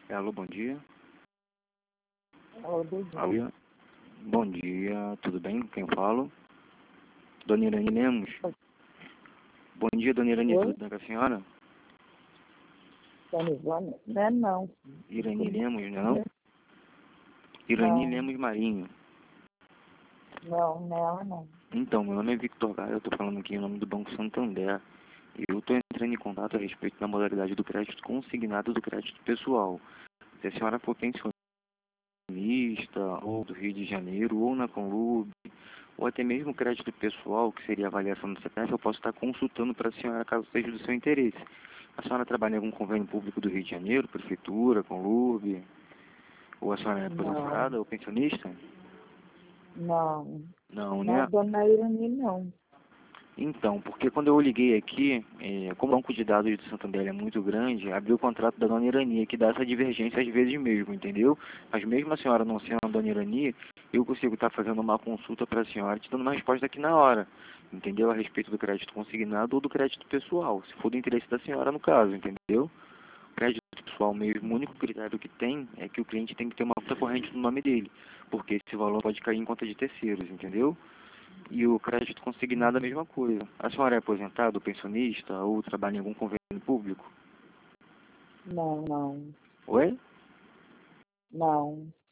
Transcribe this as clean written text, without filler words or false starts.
Alô, bom dia. Alô, bom dia. Alô, bom dia, tudo bem? Com quem falo? Dona Irani Lemos. Bom dia, Dona Irani, Oi? tudo bem com a senhora? Dona Ivone? Não, não. Irani Lemos, não? Irani Não, Lemos Marinho. não. Então, meu nome é Victor Gaia, eu tô falando aqui em nome do Banco Santander. E eu tô entrando em contato a respeito da modalidade do crédito consignado do crédito pessoal. Se a senhora for pensionista, ou do Rio de Janeiro, ou na Conlub, ou até mesmo crédito pessoal, que seria a avaliação do CPF, eu posso estar consultando para a senhora caso seja do seu interesse. A senhora trabalha em algum convênio público do Rio de Janeiro, prefeitura, Conlub, ou a senhora é Não, aposentada ou pensionista? não. Não, Não é né? Dona Irani, não. Então, porque quando eu liguei aqui, como o banco de dados do Santander é muito grande, abriu o contrato da Dona Irani, que dá essa divergência às vezes mesmo, entendeu? Mas mesmo a senhora não sendo a Dona Irani, eu consigo estar fazendo uma consulta para a senhora, te dando uma resposta aqui na hora, entendeu? A respeito do crédito consignado ou do crédito pessoal, se for do interesse da senhora no caso, entendeu? Crédito pessoal mesmo, o único critério que tem é que o cliente tem que ter uma conta corrente no nome dele, porque esse valor pode cair em conta de terceiros, entendeu? E o crédito consignado é a mesma coisa. A senhora é aposentada, ou pensionista, ou trabalha em algum convênio público? Não, não. Oi? Não.